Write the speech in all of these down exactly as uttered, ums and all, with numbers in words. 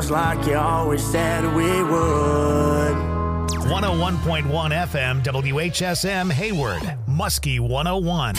just like you always said we would. one oh one point one F M, W H S M, Hayward, Muskie one oh one.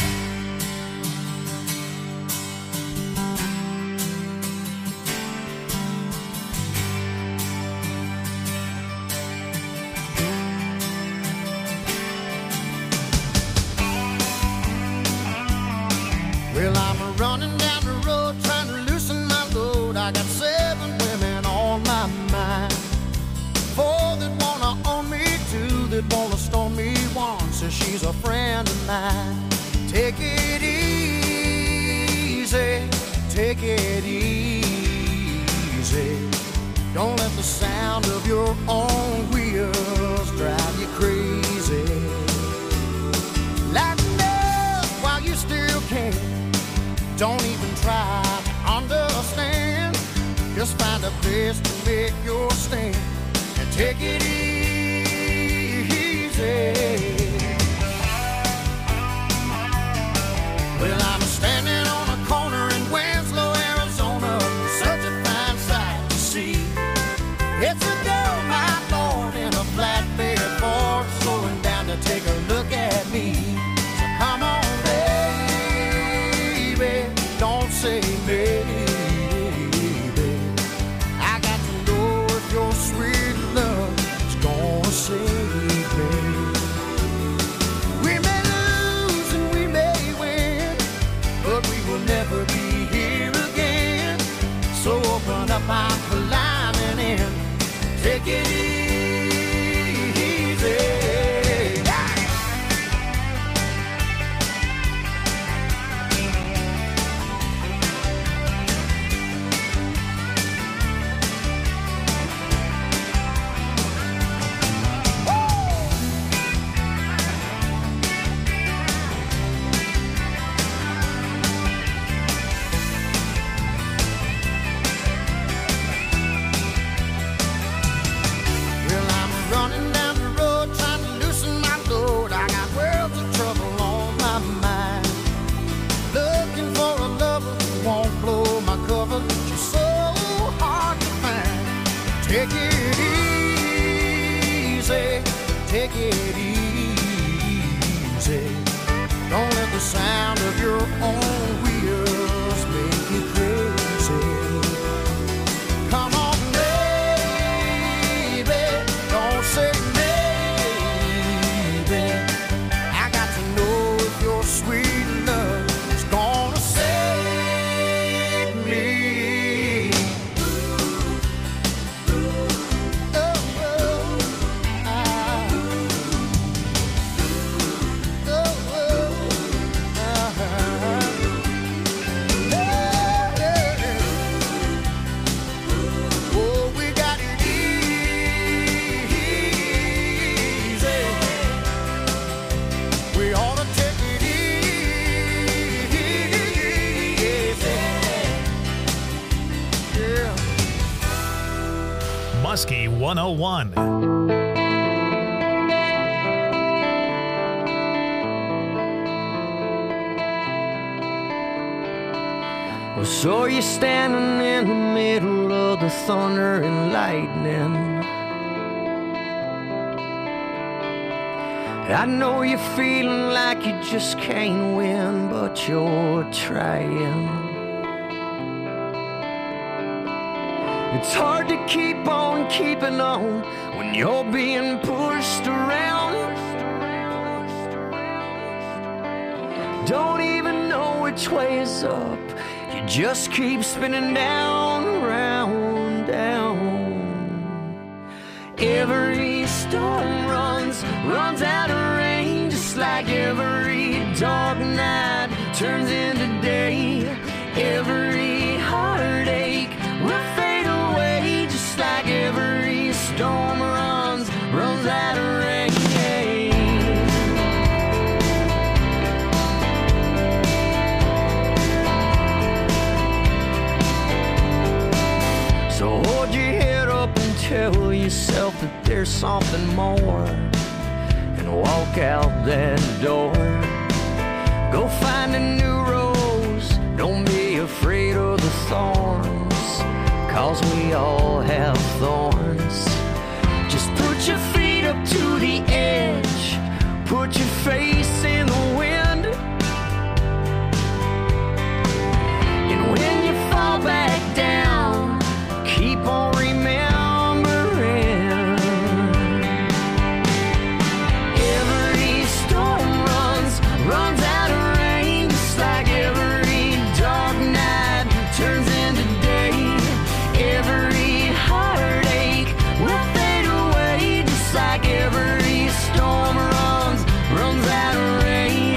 Well, I'm running down the road trying to loosen my load. I got seven women on my mind. Four that wanna own me, two that wanna stone me, one says she's a friend of mine. Take it easy, take it easy. Don't let the sound of your own wheels drive you crazy. Lighten up while you still can. Don't even try to understand. Just find a place to make your stand and take it easy. Well, I'm standing on a corner in Winslow, Arizona. Such a fine sight to see. It's a girl, my lord, in a flatbed Ford, slowing down to take a look at me. So come on, don't say maybe. I got to know if your sweet love is gonna save me. We may lose and we may win, but we will never be here again. So open up my climbing in. Take it easy. Take it easy, take it easy. Don't let the sound of your own wheels make you crazy. Come on, baby, don't say maybe. I got to know if your sweet love is gonna save me. Muskie one oh one. Well, so you're standing in the middle of the thunder and lightning. I know you're feeling like you just can't win, but you're trying. It's hard to keep on keeping on when you're being pushed around. Don't even know which way is up. You just keep spinning down, round, down. Every storm runs, runs out of rain, just like every dark night turns into day. Every heartache will fade away, just like every storm runs, runs out of rain. So hold your head up and tell yourself that there's something more, and walk out that door. Go find a new rose, don't be afraid of the thorns, 'cause 'cause we all have thorns. Just put your feet up to the edge, put your face in the wind, and when you fall back down, keep on remembering. Every storm runs, runs out of rain, just like every dark night turns into day. Every heartache will fade away, just like every storm runs, runs out of rain.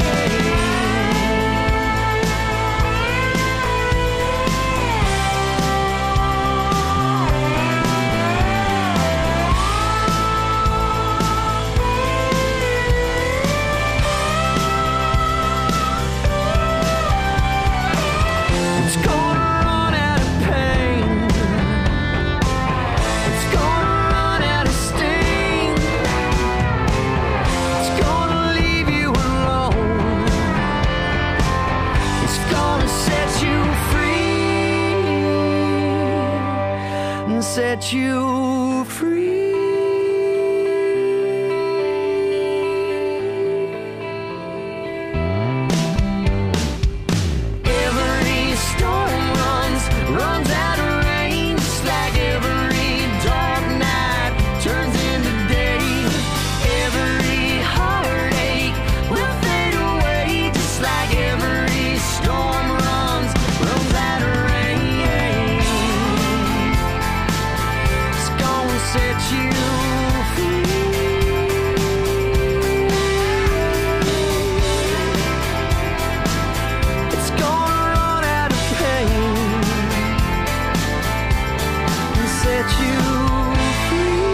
It's gonna run out of pain. It's gonna run out of sting. It's gonna leave you alone. It's gonna set you free and set you free. Every storm runs, runs out of rain, just like every dark night turns into day. Every heartache will fade away, just like every storm runs, runs out of rain. It's gonna set you free. It's gonna run out of pain and set you free.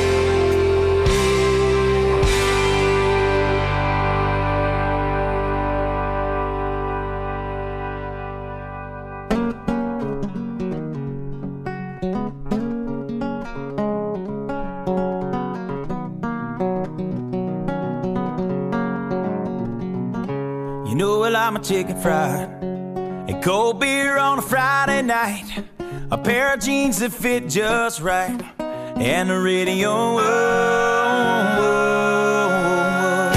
You know I like my chicken fried, a cold beer on a Friday night, a pair of jeans that fit just right, and the radio. Whoa, whoa, whoa.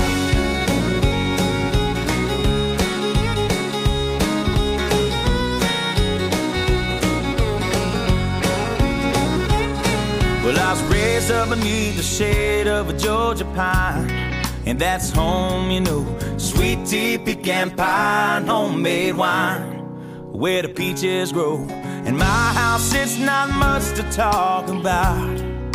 Well, I was raised up beneath the shade of a Georgia pine, and that's home, you know. Sweet tea, pecan pie, and homemade wine, where the peaches grow. In my house, it's not much to talk about,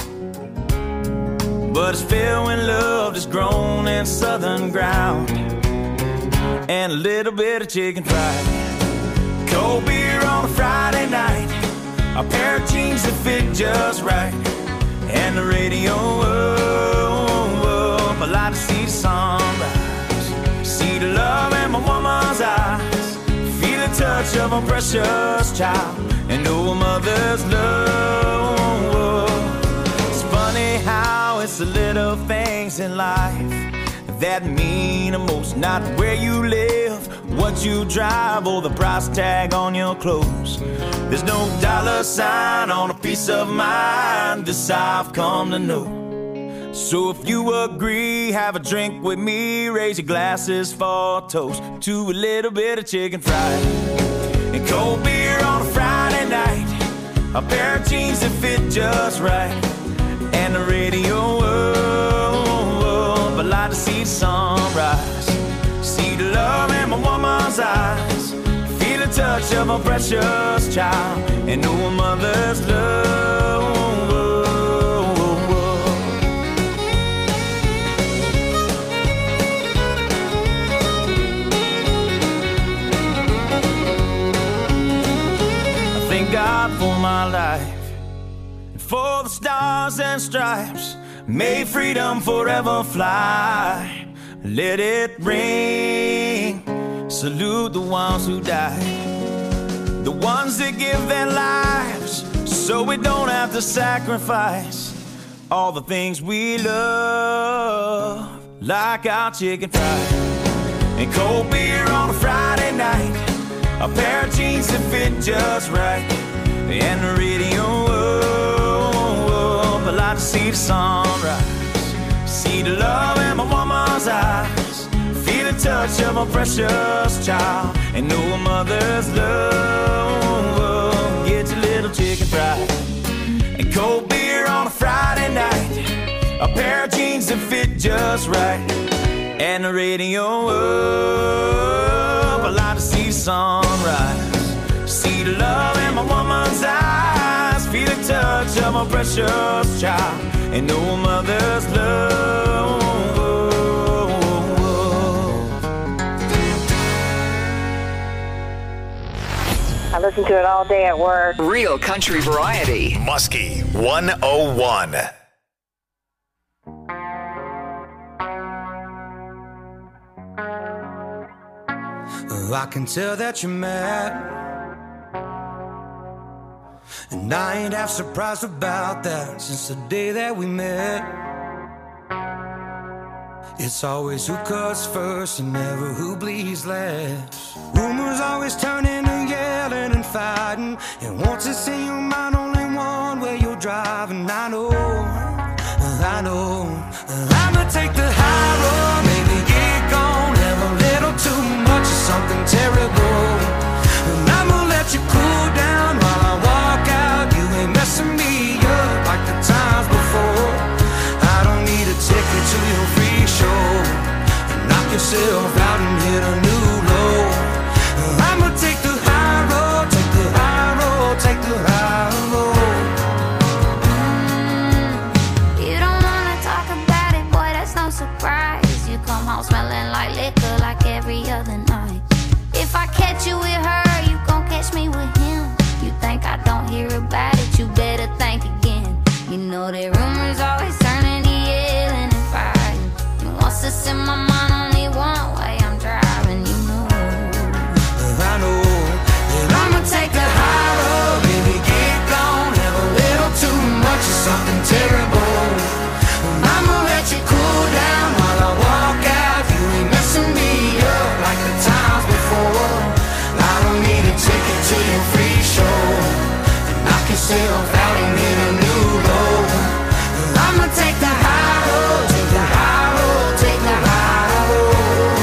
but it's filled when love is grown in southern ground, and a little bit of chicken fried, cold beer on a Friday night, a pair of jeans that fit just right, and the radio up. I like to see the sunrise, see the love in my woman's eyes, feel the touch of a precious child, and know a mother's love. It's funny how it's the little things in life that mean the most. Not where you live, what you drive, or the price tag on your clothes. There's no dollar sign on a piece of mind, this I've come to know. So if you agree, have a drink with me, raise your glasses for a toast to a little bit of chicken fried, and cold beer on a Friday night, a pair of jeans that fit just right, and the radio up. I like to see the sunrise, see the love in my woman's eyes, feel the touch of a precious child, and know a mother's love. God for my life, and for the stars and stripes, may freedom forever fly. Let it ring, salute the ones who died, the ones that give their lives so we don't have to sacrifice all the things we love, like our chicken fried, and cold beer on a Friday night, a pair of jeans that fit just right, and the radio up. I like to see the sunrise, see the love in my woman's eyes, feel the touch of my precious child, and know a mother's love. Get your little chicken fried and cold beer on a Friday night, a pair of jeans that fit just right, and the radio up. I like to see the sunrise, see the love in my woman's eyes, feel the touch of my precious child, and know a mother's love. I listen to it all day at work. Real country variety. Muskie one oh one. I can tell that you're mad, and I ain't half surprised about that. Since the day that we met, it's always who cuts first and never who bleeds last. Rumors always turn into yelling and fighting, and once it's in your mind, only one way you're driving. I know, I know, I'ma take the high road, maybe get gone, have a little too much of something terrible, and I'ma let you cool down while I walk out. You ain't messing me up like the times before. I don't need a ticket to your free show. Knock yourself out and hit a new low. I'ma take the high road, take the high road, take the high road. You don't wanna talk about it, boy, that's no surprise. You come home smelling like liquor like every other night. If I catch you with her, you gon' catch me with him. You think I don't hear about it, you better think again. You know that rumors always turn into yelling and fighting, and once it's in my mind, only one way I'm driving. You know, I know that I'ma take the high road, baby, get gone, have a little too much of something terrible. I'ma let you cool down while I walk out. You ain't messing me up like the times before. I don't need a ticket to your free show. Knock yourself out and hit a new low. I'ma take the high road, take the high road, take the high road.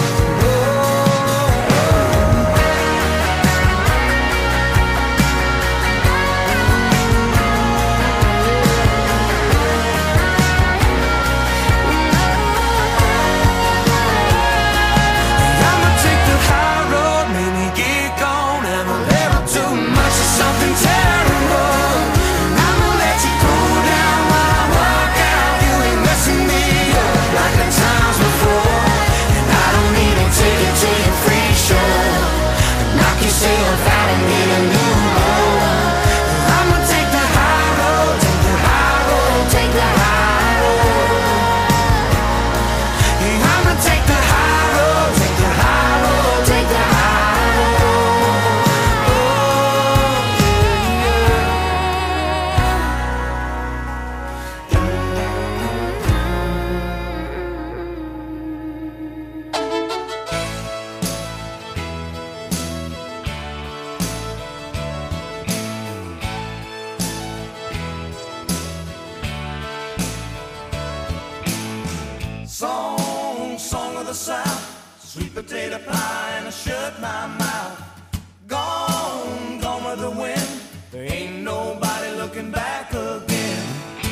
I'ma take the high road, maybe get gone, have a little too much of something terrible. And I'ma let you cool down while I walk out. You ain't messing me up like the times before. And I don't need a ticket to your free show. Knock yourself out and hit a new low. I'ma take the high road, take the high road, take the high road. Yeah, I'ma take the high road, take the high road, take the high road. Oh, Song, song of the South, sweet potato pie and I shut my mouth. Gone, gone with the wind, there ain't nobody looking back again.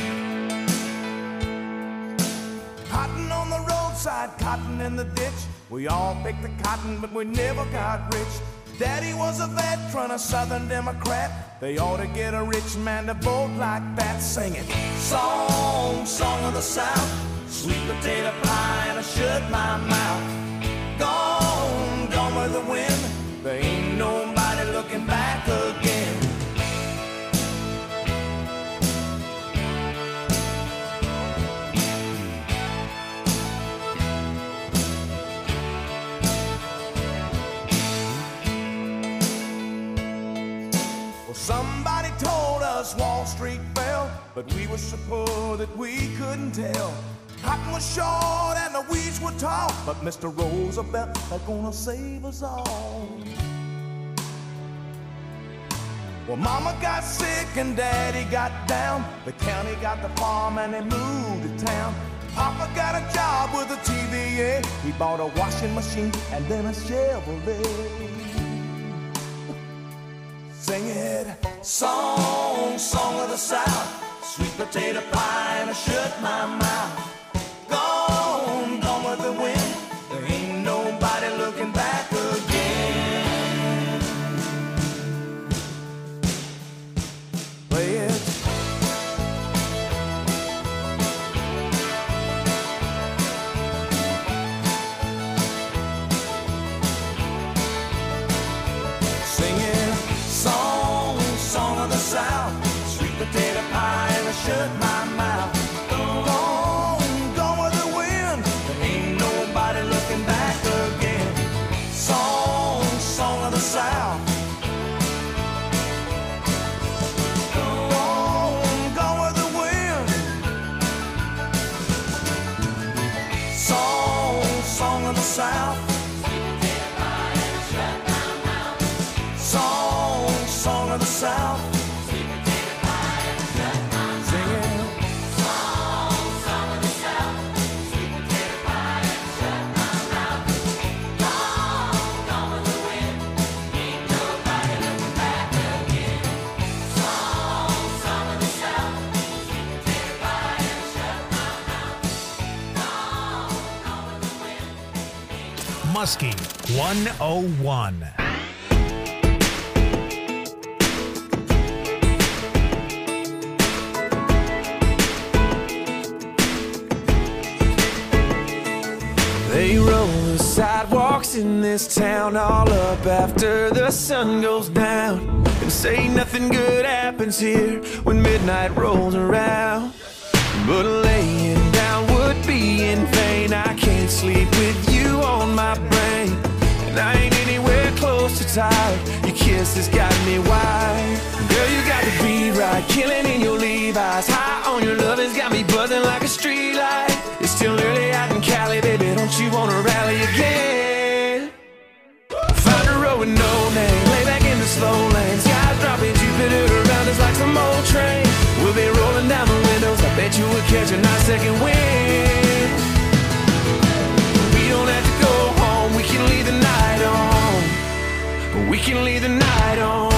Cotton on the roadside, cotton in the ditch. We all picked the cotton, but we never got rich. Daddy was a veteran, a Southern Democrat. They ought to get a rich man to vote like that. Singing song, song of the South, sweet potato pie and I shut my mouth. Gone, gone with the wind, there ain't nobody looking back again. Well, somebody told us Wall Street fell, but we were so poor that we couldn't tell. Cotton was short and the weeds were tall, but Mister Roosevelt, they're gonna save us all. Well, Mama got sick and Daddy got down. The county got the farm and they moved to town. Papa got a job with a T V A. He bought a washing machine and then a Chevrolet. Sing it, song, song of the South, sweet potato pie and I shut my mouth. Gone, gone with the wind, there ain't nobody looking back again. Play it. South, sweet potato pie and I shut my mouth. Gone, gone with the wind, there ain't nobody looking back again. Song, song of the South. Gone, gone with the wind. Song, song of the South. Sweet potato pie and I shut my mouth. Song, song of the South. Muskie one oh one. They roll the sidewalks in this town all up after the sun goes down, and say nothing good happens here when midnight rolls around. But laying down would be in vain. I can't sleep with you on my brain, and I ain't anywhere close to tired. Your kiss has got me wired. Girl, you got the beat right, killing in your Levi's. High on your love has got me buzzing like a street light. It's still early out in Cali, baby, don't you wanna rally again? Find a road with no name, lay back in the slow lane. Skies dropping, Jupiter around us like some old train. We'll be rolling down the windows, I bet you would catch a nice second wind. We don't have to go home, we can leave the night on. We can leave the night on.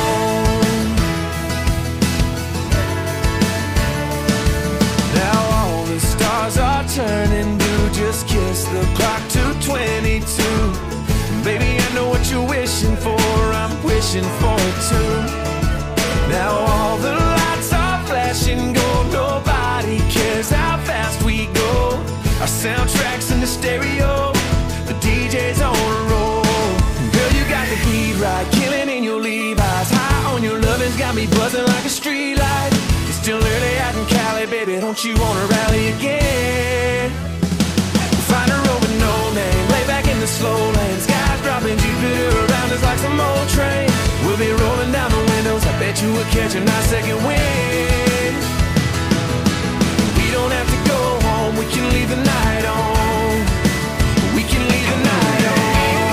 Now all the stars are turning blue, just kiss the clock to twenty-two. Baby, I know what you're wishing for, I'm wishing for it too. Now all the lights are flashing gold, nobody cares how fast we go. Our soundtrack's in the stereo, the D J's on a roll. Girl, you got the beat right, killing in your Levi's. High on your lovin's got me buzzing like a street light. It's still early out in Cali, baby, don't you wanna rally again? Find a road with no name, lay back in the slow lane. Skies dropping, Jupiter around us like some old train. We'll be rolling down the windows, I bet you would catch a nice second wind. We don't have to go home, we can leave the night on. We can leave the night on.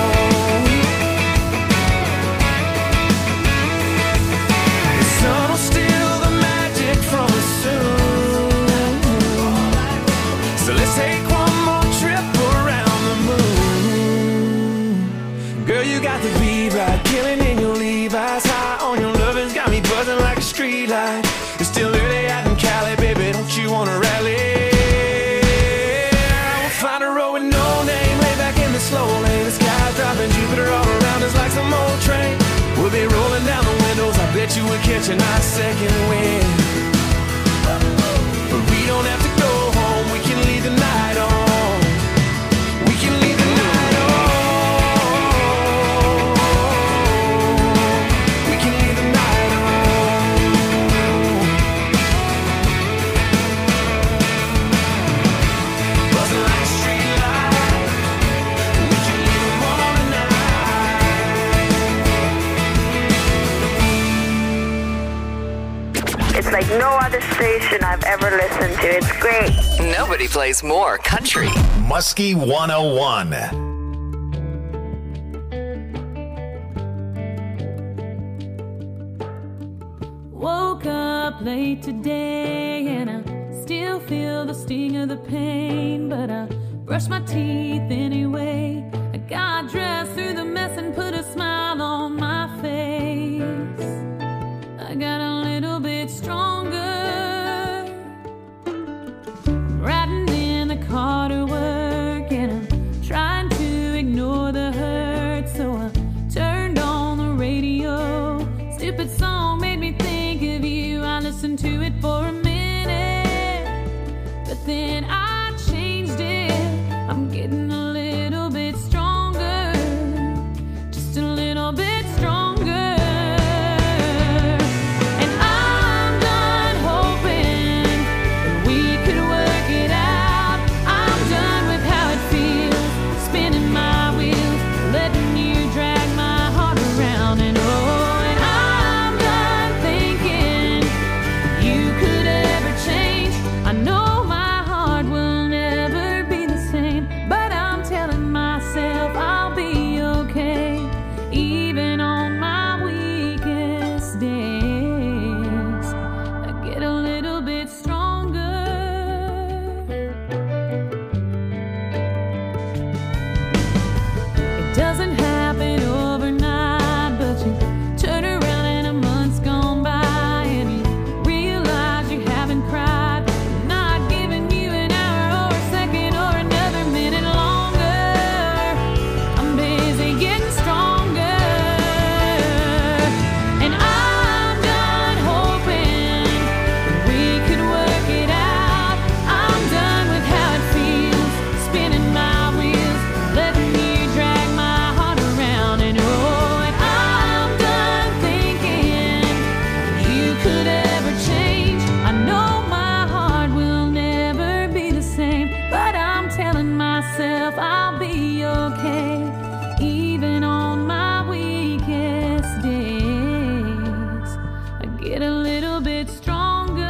The sun will steal the magic from us soon. So let's take one more trip around the moon. Girl, you got the beat right, killing in your Levi's. High on your lovin's got me buzzing like a street light. It's still early out in Cali, baby, don't you wanna rally? We'll find a road with no name, lay back in the slow lane. The sky's dropping, Jupiter all around us like some old train. We'll be rolling down the windows, I bet you would catch a nice second wind. But we don't have to go home, we can leave the night on. We can leave the night on. We can leave the night on. Buzzing like a street light. We can leave them on tonight. It's like no other station I've ever listened to. It's great. Nobody plays more country. Muskie one oh one. up late today, and I still feel the sting of the pain, but I brush my teeth anyway. I got dressed through the mess and put a smile on my face. I got a little bit stronger, riding in the car to work, and I'm trying to ignore the hurt, so I turned on the radio. Stupid song made me think of you. I listened to it for a minute, but then I changed it. I'm getting a little bit stronger, just a little bit stronger. And I'm done hoping that we could work it out. I'm done with how it feels, spinning my wheels, letting you drag my heart around. And oh, and I'm done thinking you could ever change. I know my heart will never be the same, but I'm telling myself I'll be okay, even on my weakest days. I get a little bit stronger. It doesn't happen overnight, but you turn around and a month's gone by, and you realize you haven't cried. I'm not giving you an hour or a second or another minute longer. I'm busy getting stronger, and I'm done hoping that we could work it out. I'm done with how it feels, spinning my wheels, letting you drag my heart around. And oh, and I'm done thinking you could ever change. I know my heart will never be the same, but I'm telling myself I'll be okay, even on my weakest days. I get a little bit stronger.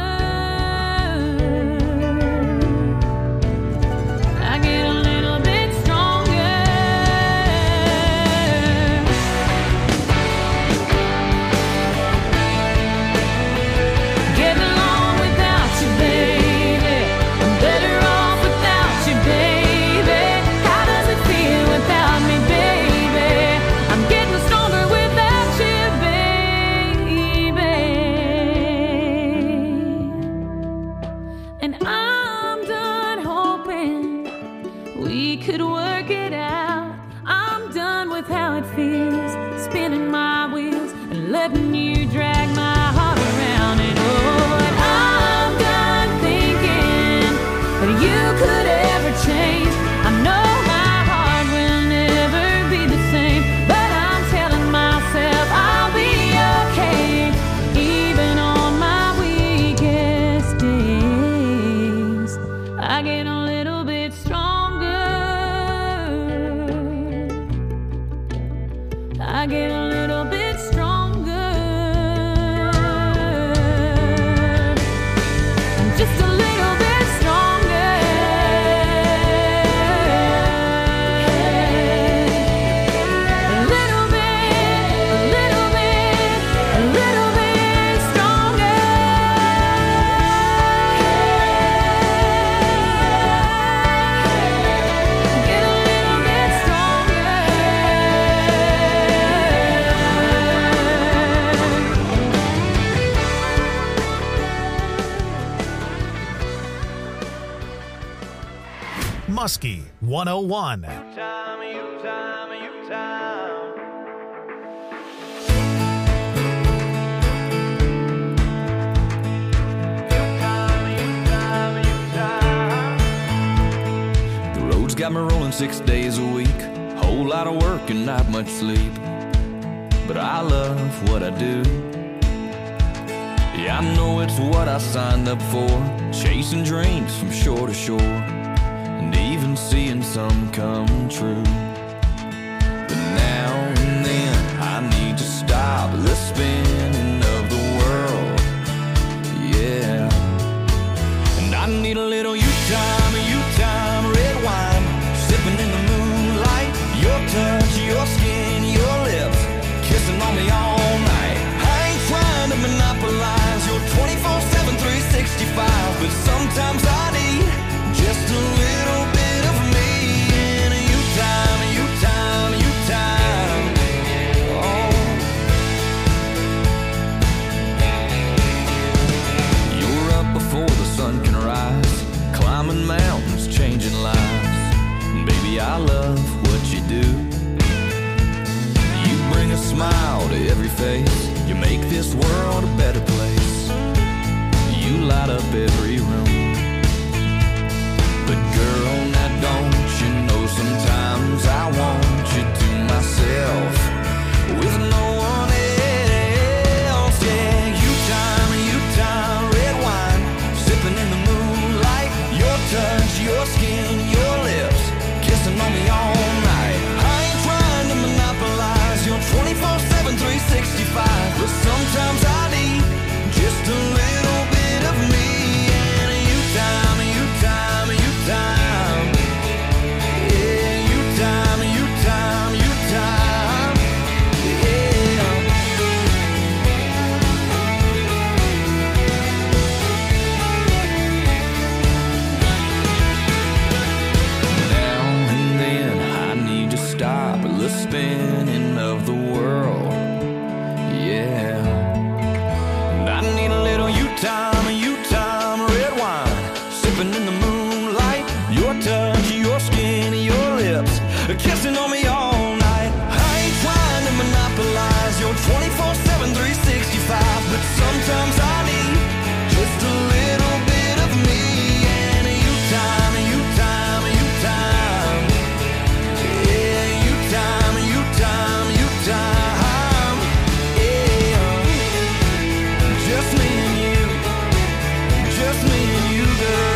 I get a little bit stronger. Get along without you, baby. I'm better off without you, baby. How does it feel without me, baby? I'm getting stronger without you, baby. And I'm done hoping we could work it out. I'm done with how it feels, spinning my wheels and letting you drag my heart around. And oh, and I'm done thinking that you could ever change. I know my heart will never be the same, but I'm telling myself I'll be okay, even on my weakest days. I get a little bit stronger. I get a little bit stronger. Just a little bit stronger. A little bit, a little bit, a little bit stronger. Get a little bit stronger. Muskie one oh one. The road's got me rolling six days a week. Whole lot of work and not much sleep. But I love what I do. Yeah, I know it's what I signed up for. Chasing dreams from shore to shore, and even seeing some come true. But now and then I need to stop the spinning of the world. Yeah. And I need a little you time, you time, red wine, sipping in the moonlight. Your touch, your skin, your lips, kissing on me all night. I ain't trying to monopolize your twenty-four sometimes I need just a little bit of me and you time, you time, you time. Oh, you're up before the sun can rise, climbing mountains, changing lives. Baby, I love what you do. You bring a smile to every face. You make this world a better place. You light up every room. But girl, now don't you know sometimes I want you to myself with no one else. Yeah, you time, you time, red wine, sipping in the moonlight. Your touch, your skin, your lips, kissing on me all night. I ain't trying to monopolize your twenty-four seven, three sixty-five, but sometimes I need just a little bit of me and you time, you time, you time. Yeah, you time, you time, you time. Yeah. Now and then I need to stop the spinning of the world. Yeah. And I need a little you time, you time, red wine, sipping in the moonlight. Your touch, your skin, your lips, kissing on me all night. I ain't trying to monopolize your twenty-four seven, three sixty-five, but sometimes I need just a little bit of me and you time, you time, you time. Yeah, you time, you time, you time. Yeah, just me and you, just me and you, girl.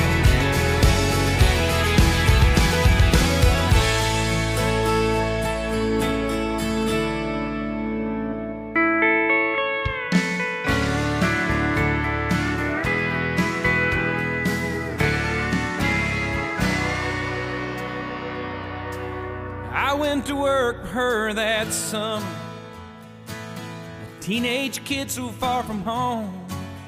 I went to work for her that summer, a teenage kid so far from home.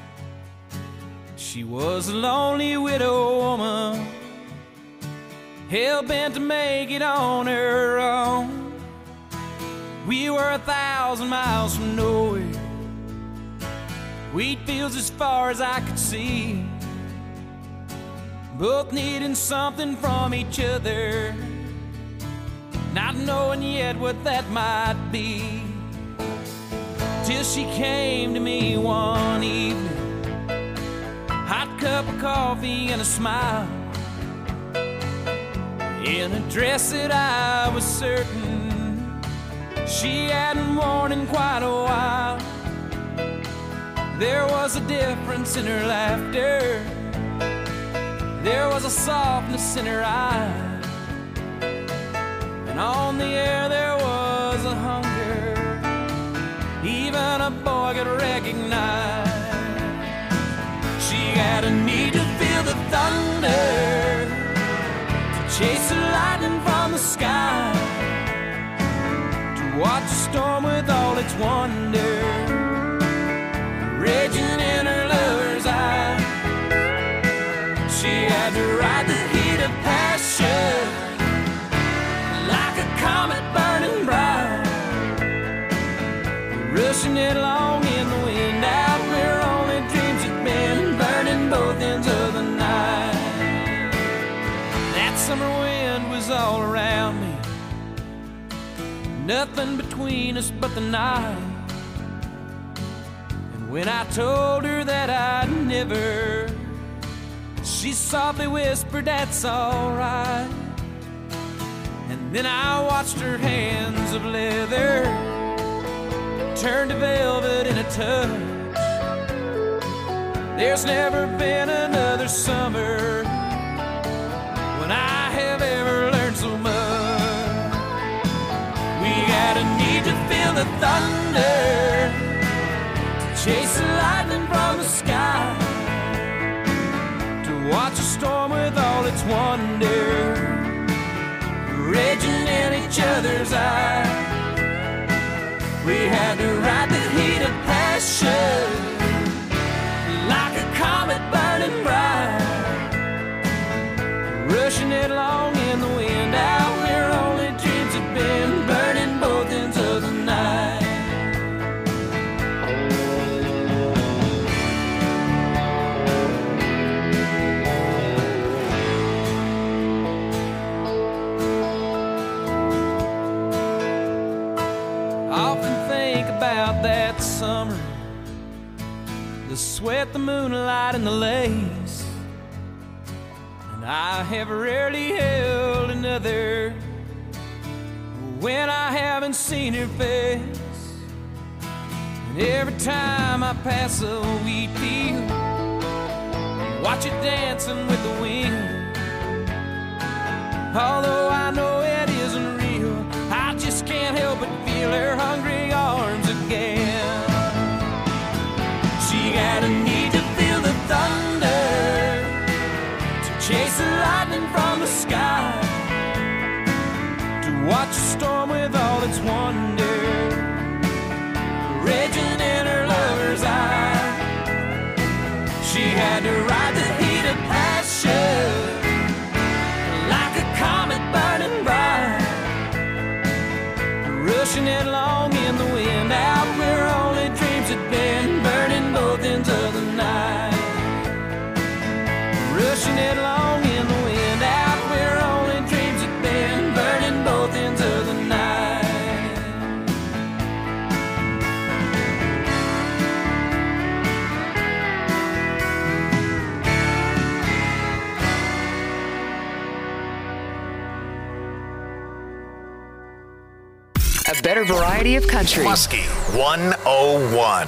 She was a lonely widow woman, hell-bent to make it on her own. We were a thousand miles from nowhere, wheat fields as far as I could see, both needing something from each other, not knowing yet what that might be. Till she came to me one evening, hot cup of coffee and a smile, in a dress that I was certain she hadn't worn in quite a while. There was a difference in her laughter, there was a softness in her eyes, and on the air there was a hunger even a boy could recognize. She had a need to feel the thunder, to chase the lightning from the sky, to watch a storm with all its wonder raging in her lover's eye. She had to ride the heat of passion like a comet burning bright, rushing it along in the wind out where only dreams had been, burning both ends of the night. That summer wind was all around me, nothing between us but the night. And when I told her that I'd never, she softly whispered, "That's alright." And then I watched her hands of leather turn to velvet in a touch. There's never been another summer when I have ever learned so much. We had a need to feel the thunder, to chase the lightning from the sky, to watch a storm with all its wonder raging in each other's eyes. We had to ride the heat of passion like a comet burning bright, Often think about that summer, the sweat, the moonlight, and the lace. And I have rarely held another when I haven't seen her face. And every time I pass a wheat field, watch it dancing with the wind. Although I know it isn't real, I just can't help but feel her hungry arms again. She got a need to feel the thunder, to chase the lightning from the sky, to watch a storm with all its wonder raging in her lover's eye. She had to ride the heat of passion like a comet burning bright, rushing headlong in the wind, out where only dreams had been, burning both ends of the night. Rushing headlong in the wind, out where only dreams had been, burning both ends of the night. A better variety of country. Muskie one oh one.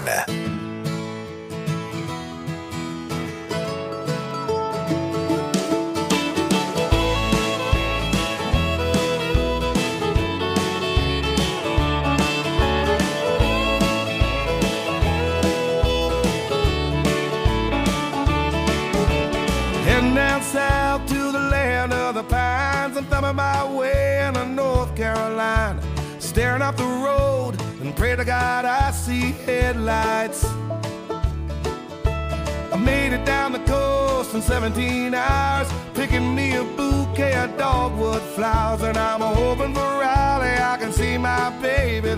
Heading down south to the land of the pines, I'm thumbing my way into North Carolina, staring up the road and pray to God I see headlights. I made it down the coast in seventeen hours, picking me a bouquet of dogwood flowers, and I'm hoping for Raleigh I can see my baby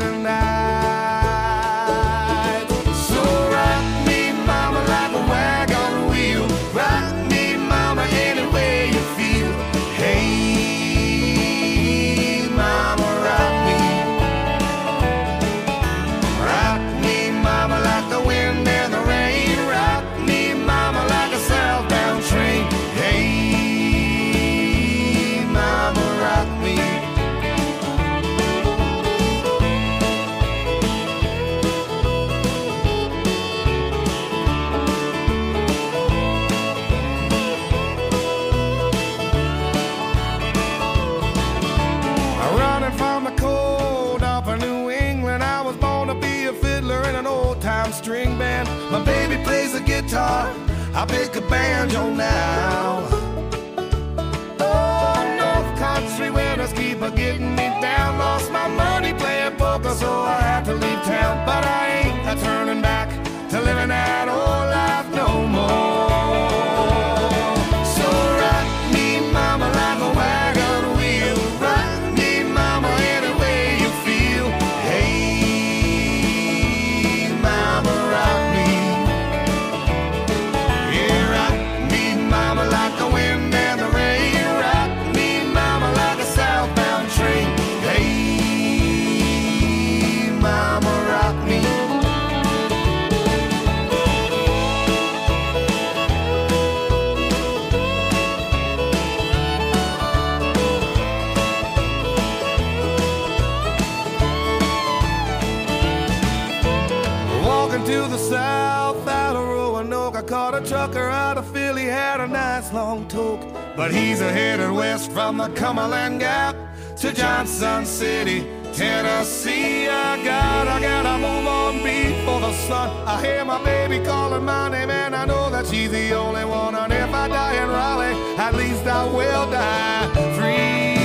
tonight. So rock me, mama, like a wagon wheel. Rock me, mama, any way you feel. Hey, mama, rock me. Rock me, mama, like the wind and the rain. Rock me, mama, like a southbound train. Hey, mama, rock me. Running from the cold up in New England, I was born to be a fiddler in an old-time string band. My baby plays the guitar, I pick a banjo now. Oh, North Country winters keep a getting me down. Lost my money playing poker, so I had to leave town. But I ain't a turning back to living that old life no more. So rock me, mama, like a wagon wheel. Rock me, mama, any way you feel. Hey, mama, rock me. Yeah, rock me, mama, like the wind and the rain. Rock me, mama, like a southbound train. Hey, mama, rock me. Walking to the south out of Roanoke, I caught a trucker out of Philly, had a nice long toke. But he's a headed west from the Cumberland Gap to Johnson City, Tennessee. I got, I gotta move on before the sun. I hear my baby calling my name, and I know that she's the only one. And if I die in Raleigh, at least I will die free.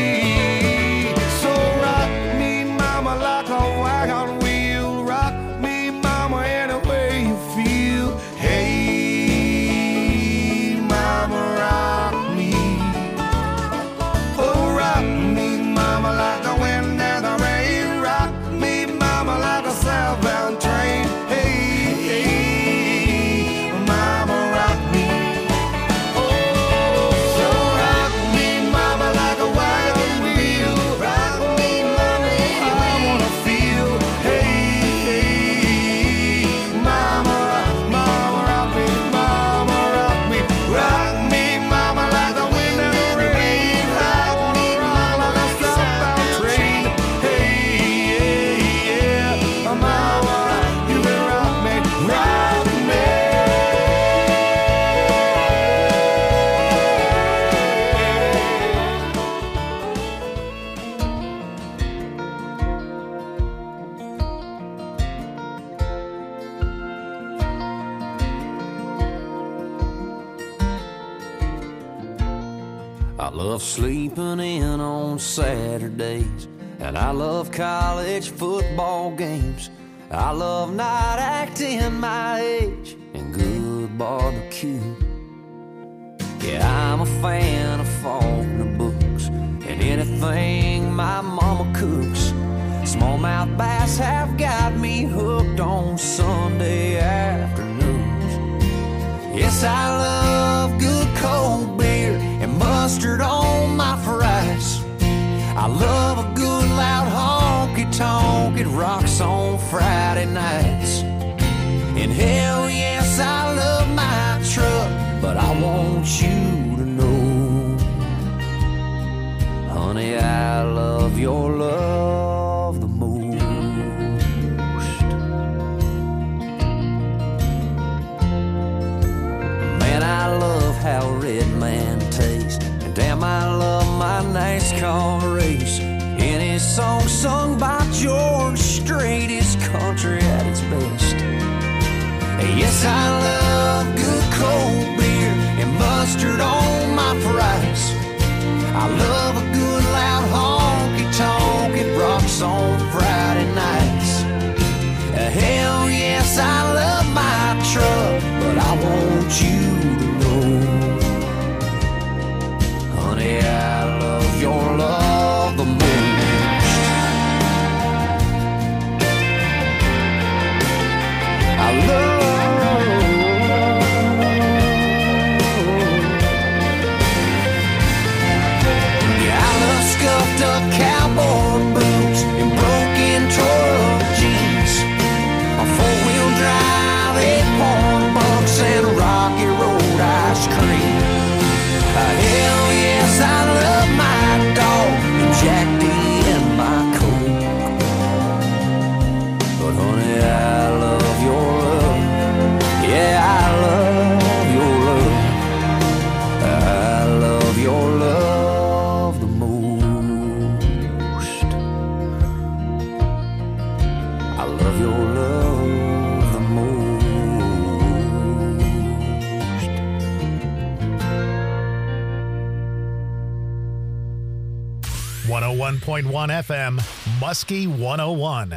So rock me, mama, like a wagon wheel. Rock me, mama, any way you feel. Hey, mama, rock me. Oh, rock me, mama, like the wind and the rain. Rock me, mama, like a southbound train. Hey, hey, mama, rock me. Oh, so rock me, mama. love sleeping in on Saturdays, and I love college football games. I love not acting my age and good barbecue. Yeah, I'm a fan of Faulkner books and anything my mama cooks. Smallmouth bass have got me hooked on Sunday afternoons. Yes, I love good cold beer and mustard on my fries. I love a good loud honky-tonk, it rocks on Friday nights. And hell yes, I love my truck, but I want you to know, honey, I love your love the most. Man, I love how Red Man tastes, and damn, I love my NASCAR race. Any song sung by George Strait is country at its best. Yes, I love good cold beer and mustard on my fries. I love a good loud honky-tonk, it rocks on Friday nights. Hell yes, I love my truck, but I want you to know, honey, I love your love the most. I love scuffed up cowboy boots and broken truck jeans, a four-wheel drive, eight-point bucks, and Rocky Road ice cream. Uh, hell yes, I love my dog and Jack D and my Coke. But honey, I love your love. Yeah, I love your love. I love your love. one oh one point one F M, Muskie one oh one.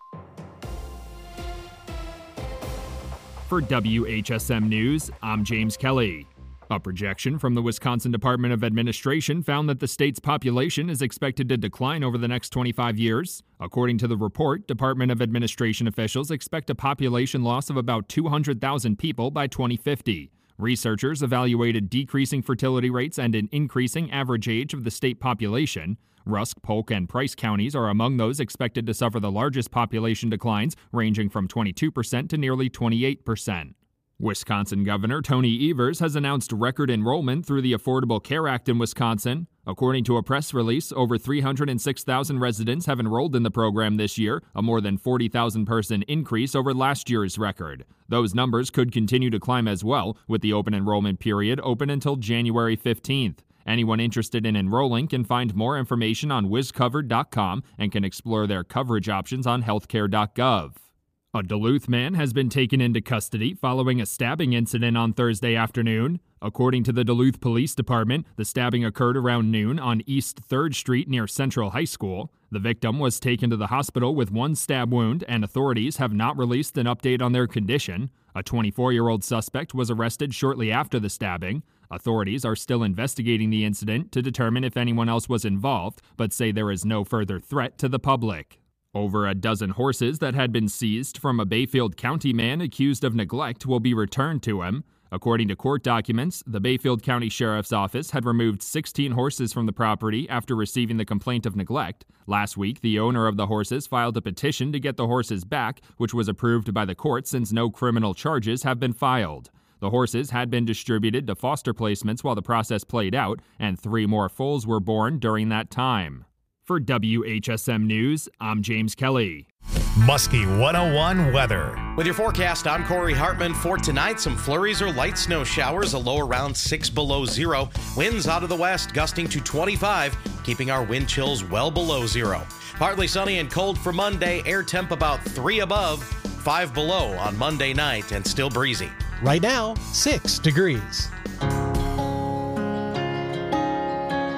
For W H S M News, I'm James Kelly. A projection from the Wisconsin Department of Administration found that the state's population is expected to decline over the next twenty-five years. According to the report, Department of Administration officials expect a population loss of about two hundred thousand people by twenty fifty. Researchers evaluated decreasing fertility rates and an increasing average age of the state population. Rusk, Polk, and Price counties are among those expected to suffer the largest population declines, ranging from twenty-two percent to nearly twenty-eight percent. Wisconsin Governor Tony Evers has announced record enrollment through the Affordable Care Act in Wisconsin. According to a press release, over three hundred six thousand residents have enrolled in the program this year, a more than forty thousand person increase over last year's record. Those numbers could continue to climb as well, with the open enrollment period open until January fifteenth. Anyone interested in enrolling can find more information on wiz covered dot com and can explore their coverage options on healthcare dot gov. A Duluth man has been taken into custody following a stabbing incident on Thursday afternoon. According to the Duluth Police Department, the stabbing occurred around noon on East third Street near Central High School. The victim was taken to the hospital with one stab wound, and authorities have not released an update on their condition. A twenty-four-year-old suspect was arrested shortly after the stabbing. Authorities are still investigating the incident to determine if anyone else was involved, but say there is no further threat to the public. Over a dozen horses that had been seized from a Bayfield County man accused of neglect will be returned to him. According to court documents, the Bayfield County Sheriff's Office had removed sixteen horses from the property after receiving the complaint of neglect. Last week, the owner of the horses filed a petition to get the horses back, which was approved by the court since no criminal charges have been filed. The horses had been distributed to foster placements while the process played out, and three more foals were born during that time. For W H S M News, I'm James Kelly. Muskie one oh one weather. With your forecast, I'm Corey Hartman. For tonight, some flurries or light snow showers, a low around six below zero. Winds out of the west gusting to twenty-five, keeping our wind chills well below zero. Partly sunny and cold for Monday, air temp about three above, five below on Monday night, and still breezy. Right now, six degrees.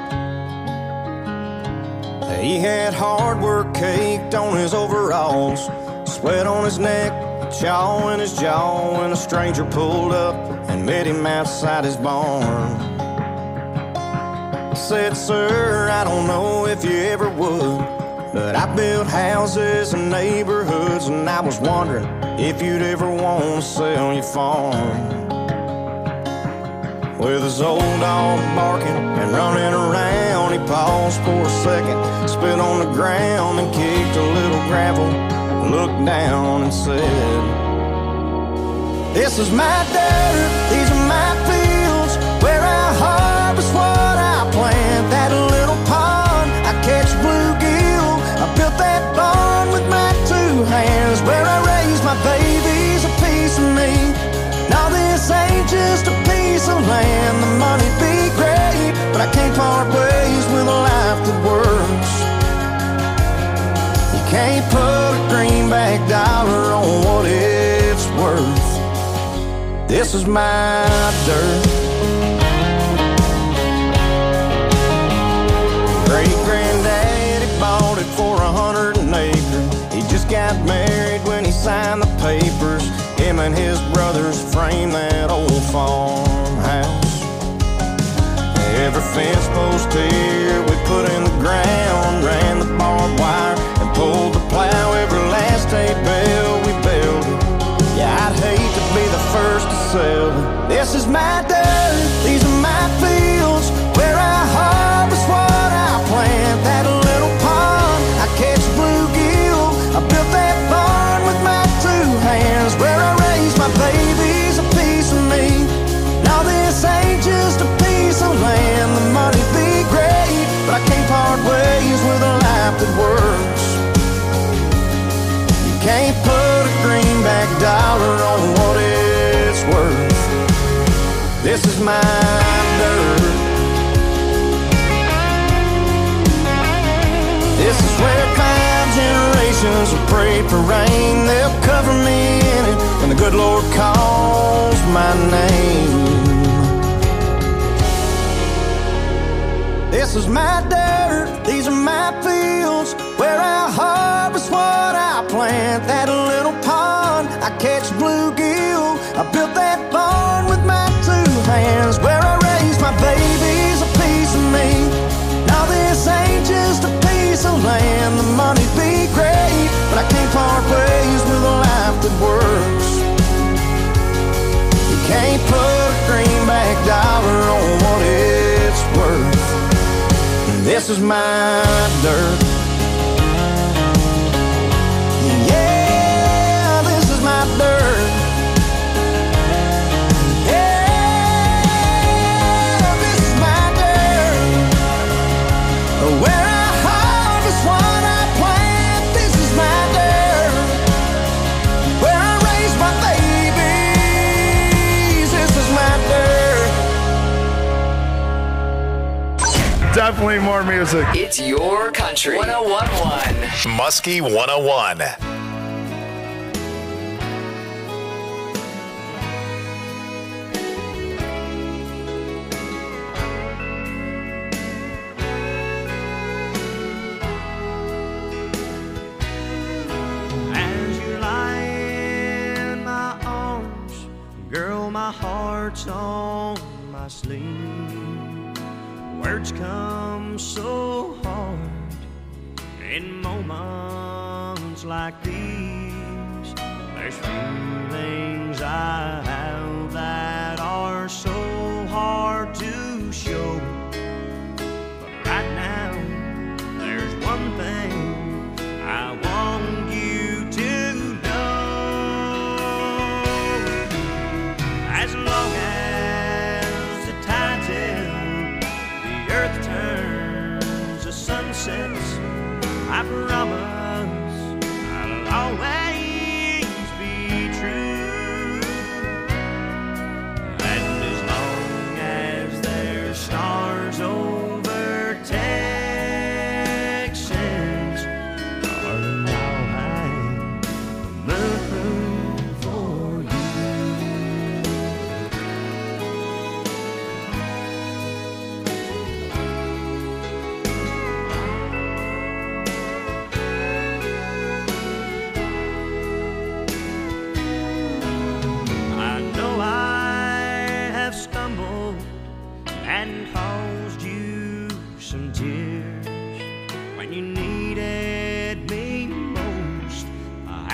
He had hard work caked on his overalls, sweat on his neck, chaw in his jaw, when a stranger pulled up and met him outside his barn. Said, sir, I don't know if you ever would, but I built houses and neighborhoods, and I was wondering if you'd ever want to sell your farm. With his old dog barking and running around, he paused for a second, spit on the ground and kicked a little gravel, looked down and said, this is my dirt, these are my fields, where I harvest what I plant. That little pond, I catch bluegill, I built that barn with my two hands, where I raise my babies, a piece of me. Now this ain't just a piece of land, the money'd be great, but I can't part ways with a life that works. You can't put a greenback dollar on what it's worth. This is my dirt. Great-granddaddy bought it for a hundred an acre. He just got married when he signed the papers. Him and his brothers framed that old farmhouse. Every fence post here we put in the ground, ran the barbed wire and pulled the plow. Every last hay bale we built it. Yeah, I'd hate to be the first to sell it. This is my dirt, these are my fields, where I harvest what I plant. That little pond, I catch bluegill, I built that barn with my two hands, where I raise my babies, a piece of me. Now this ain't just a piece of land, the money'd be great, but I can't part ways with a life that works. You can't put a greenback dollar on what it's worth. This is my dirt. This is where five generations will pray for rain. They'll cover me in it when the good Lord calls my name. This is my dirt, these are my fields, where I harvest what I plant. That little pond, I catch bluegill, I built that barn with my two hands, where I raise my babies, a piece of me. Now this ain't just a piece of land, the money'd be great, but I can't part ways with a life that works. You can't put a greenback dollar on what it's worth. This is my dirt. Yeah, this is my dirt. Yeah, this is my dirt. Where I harvest what I plant. This is my dirt. Where I raise my babies. This is my dirt. Definitely more music. It's your country. one oh one point one. Muskie one oh one. As you lie in my arms, girl, my heart's on my sleeve. Words come so hard in moments like these. There's feelings I have that are so hard to show. But right now, there's one thing I want you to know. As long as the tide's in, the earth turns, the sun sets, I promise I'll always be true. And as long as there's stars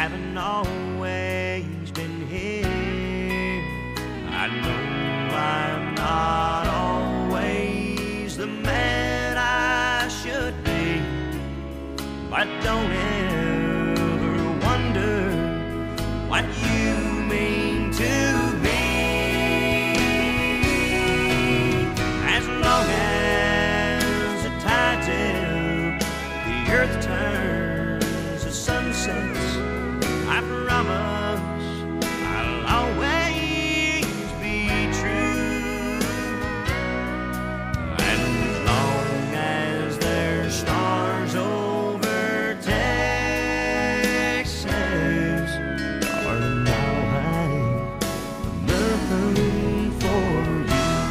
haven't always been here. I know I'm not always the man I should be, but don't ever wonder what you mean to me. As long as the tide's in, the earth turns, the sun sets, I promise I'll always be true. And as long as there's stars over Texas, darling, I'll hang the moon for you.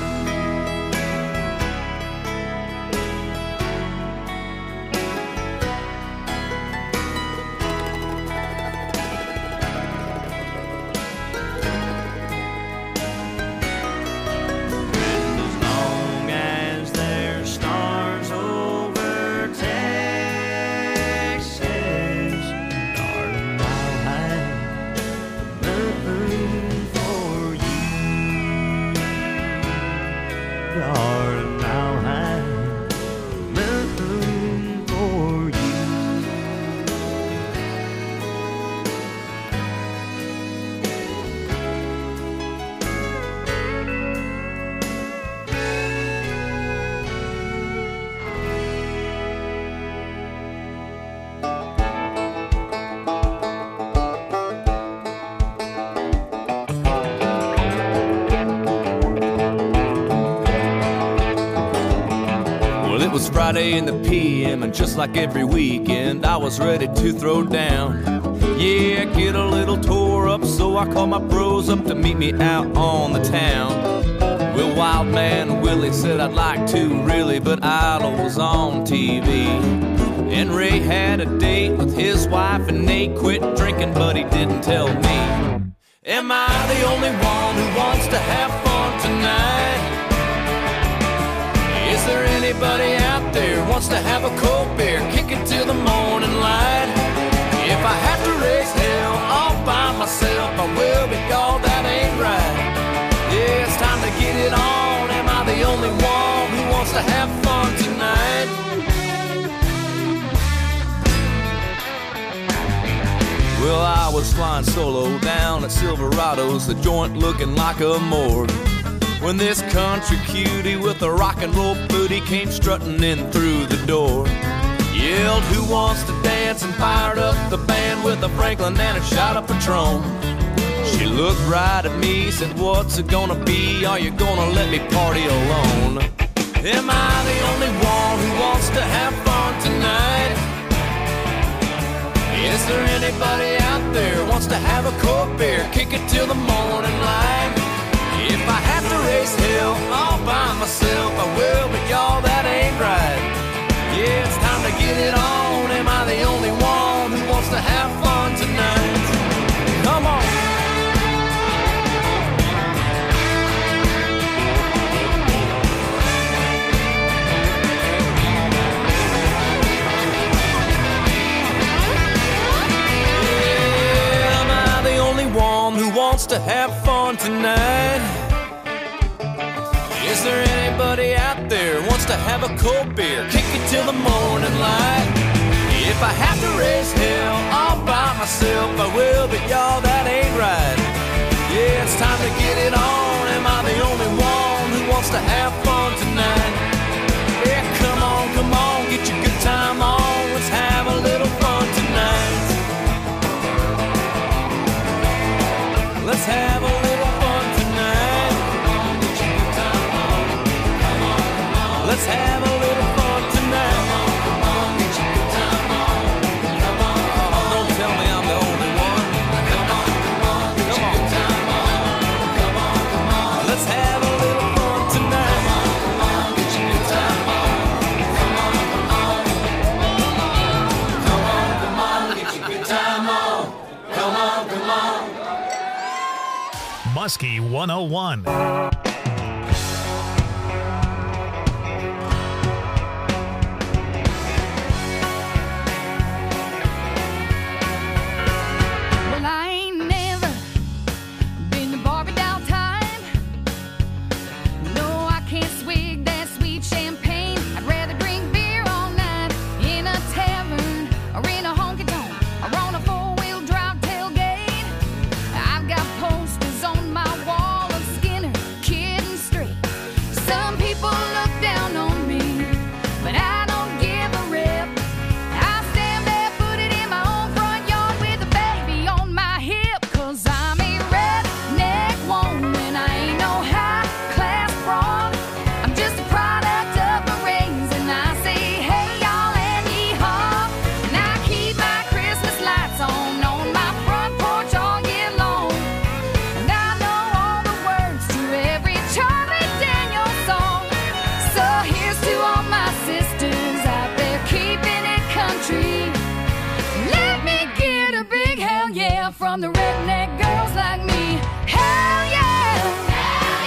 Friday in the P M, and just like every weekend, I was ready to throw down. Yeah, get a little tore up, so I called my bros up to meet me out on the town. Well, Wild Man Willie said I'd like to really, but Idol was on T V. And Ray had a date with his wife, and Nate quit drinking, but he didn't tell me. Am I the only one who wants to have fun tonight? Is there anybody out there who wants to have a cold beer, kick it till the morning light? If I have to raise hell all by myself, I will, but y'all, that ain't right. Yeah, it's time to get it on. Am I the only one who wants to have fun tonight? Well, I was flying solo down at Silverado's, the joint looking like a morgue, when this country cutie with a rock and roll booty came strutting in through the door. Yelled, who wants to dance, and fired up the band with a Franklin and a shot of Patron. She looked right at me, said, what's it gonna be? Are you gonna let me party alone? Am I the only one who wants to have fun tonight? Is there anybody out there who wants to have a cold beer, kick it till the morning light? If I have to raise hell all by myself, I will, but y'all, that ain't right. Yeah, it's time to get it on. Am I the only one who wants to have fun tonight? Come on. Yeah, am I the only one who wants to have fun tonight? Is there anybody out there who wants to have a cold beer, kick it till the morning light? If I have to raise hell all by myself, I will, but y'all, that ain't right. Yeah, it's time to get it on. Am I the only one who wants to have fun tonight? Yeah, come on, come on, get your good time on. Let's have a little fun tonight. Let's have a little fun tonight. Let's have a little fun tonight. Come on, get your good time on. Come on, come on. Don't tell me I'm the only one. Come on, come on, get your good time on. Come on, come on. Let's have a little fun tonight. Come on, come on, get your good time on. Come on, come on. Come on, come on, get your good time on. Come on, come on. Muskie one oh one. yeah, from the redneck girls like me. Hell yeah! Hell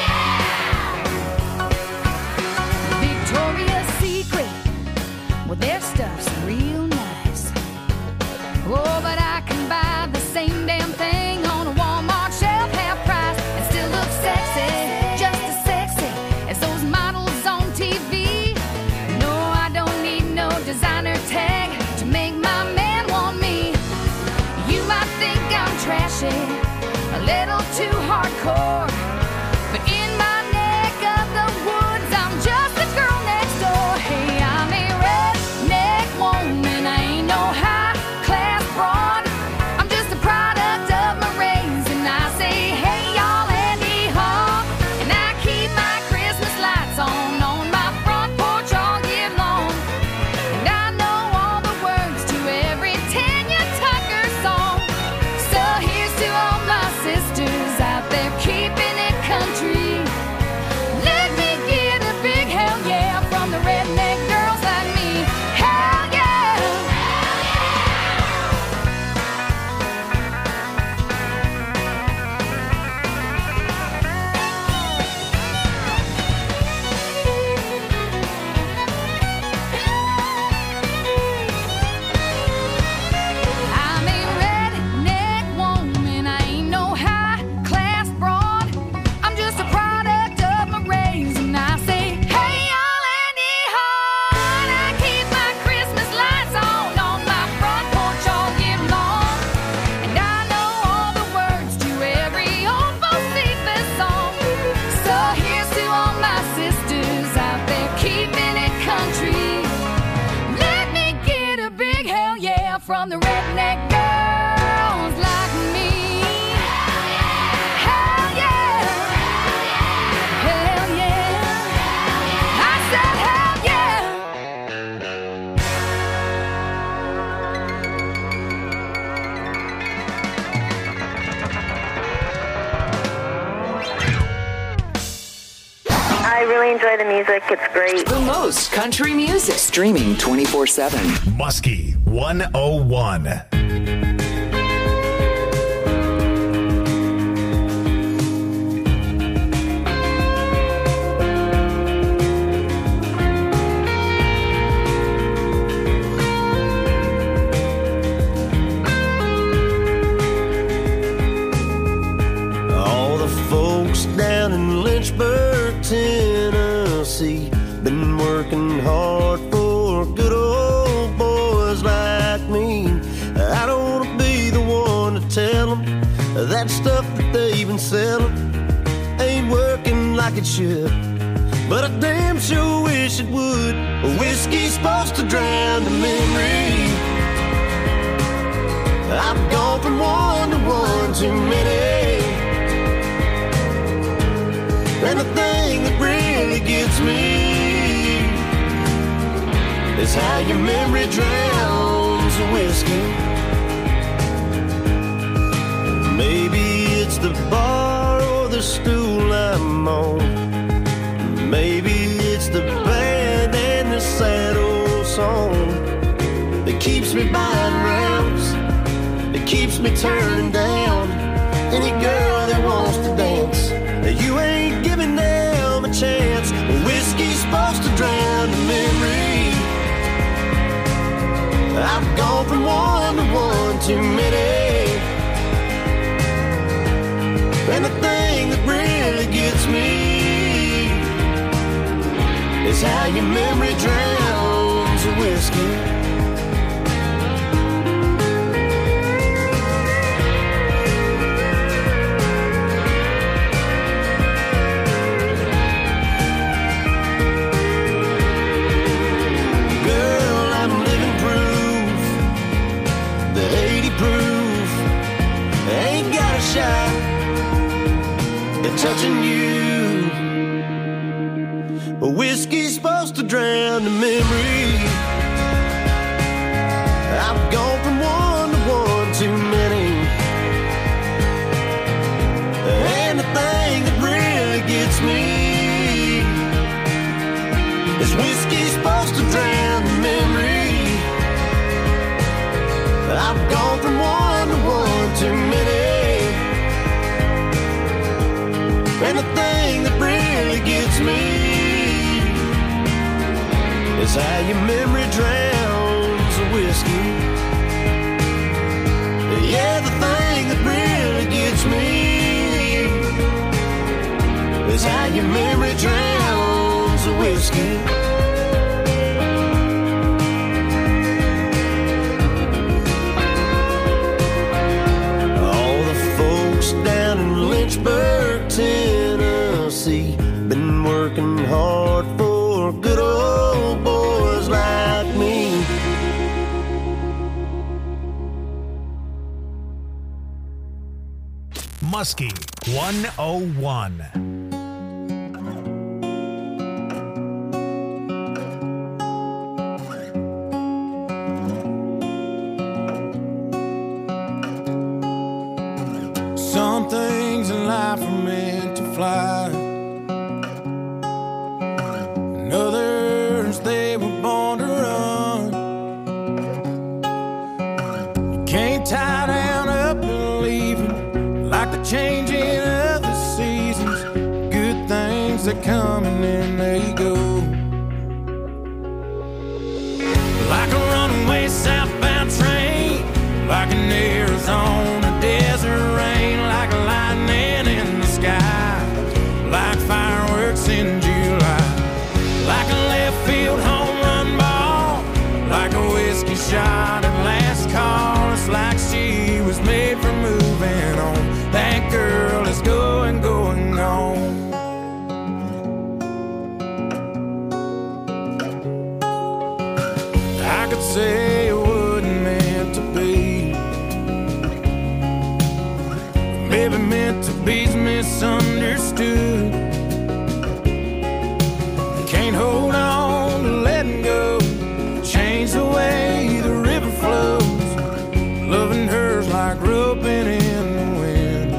yeah! Victoria's Secret, well, their stuff's real nice. Oh, but I can buy the same damn thing on a Walmart shelf, half price, and still look sexy, just as sexy as those models on T V. No, I don't need no designer tag to make my man want me. You might think I'm trashy, a little too hardcore, but in my neck of the woods, I'm just a girl next door. Hey, I'm a redneck woman, I ain't no high class broad. I'm just a product of my race, and I say, hey y'all, Andy Hall, and I keep my Christmas lights on on my front porch all year long, and I know all the words to every Tanya Tucker song. So here's to all my sisters out there keeping it country. Let me get a big hell yeah from the redneck girls like me. Hell yeah! I'm a redneck woman, I ain't no high class broad. I'm just a product of my race, and I say, hey y'all, Andy Hall, I keep my Christmas lights on on my front porch all year long, and I know all the words to every old Bocephus song. So here's to all my sisters out there keeping it country. Let me get a big hell yeah from the redneck girls like me. Hell yeah! Hell yeah! I said hell yeah! I really enjoy the music. It's great. The most country music. Streaming twenty-four seven. Muskie one oh one. All the folks down in Lynchburg, Tennessee, been working hard for good old boys like me. I don't want to be the one to tell them that stuff that they've been selling ain't working like it should, but I damn sure wish it would. Whiskey's supposed to drown the memory. I've gone from one to one too many, and the thing that really gets me is how your memory drowns the whiskey. Maybe it's the bar or the stool I'm on. Maybe it's the band and the sad old song that keeps me buying rounds, that keeps me turning down any girl that wants to dance. You ain't giving them a chance. Whiskey's supposed to drown the memory. I've gone from one to one too many, and the thing that really gets me is how your memory drowns the whiskey. Touching you, but whiskey's supposed to drown the memory. I've gone from one to one too many, and the thing that really gets me is whiskey's supposed to drown the memory. I've gone from one to one too many. gets me is how your memory drowns the whiskey. Yeah, the thing that really gets me is how your memory drowns the whiskey. All the folks down in Lynchburg, Tennessee, been working hard for good old boys like me. Muskie one oh one. Some things in life are meant to fly, and others they were born to run. You can't tie down up and leave them like the changing of the seasons. Good things that come and then they go, like a runaway southbound train, like an Arizona desert rain, like lightning in the sky, like fireworks in July, like a left field home run ball, like a whiskey shot at last call. It's like she was made for moving on. That girl is going, going on. I could say it wasn't meant to be, maybe meant to be's misunderstood. Can't hold on to letting go, change the way the river flows. Loving her's like roping in the wind,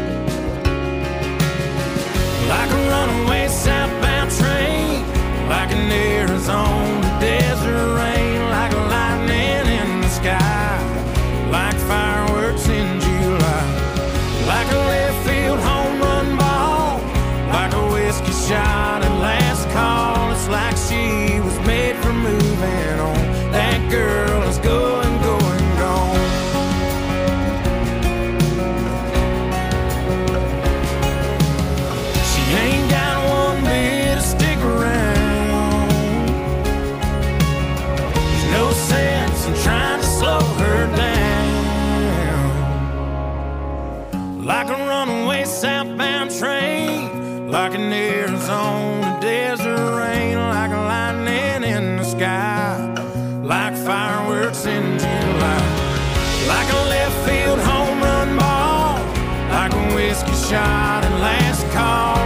like a runaway southbound train, like an Arizona desert rain, like lightning in the sky, like fireworks in July, like a left field home run ball, like a whiskey shot at last call. It's like she was made for moving on. That girl is going, going, gone. She ain't got one bit to stick around. There's no sense in trying to slow her down, like a runaway southbound train, like an Arizona desert rain, like lightning in the sky, like fireworks in July, like a left field home run ball, like a whiskey shot at last call.